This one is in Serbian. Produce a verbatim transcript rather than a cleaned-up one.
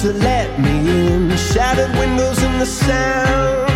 to let me in. Shattered windows and the sound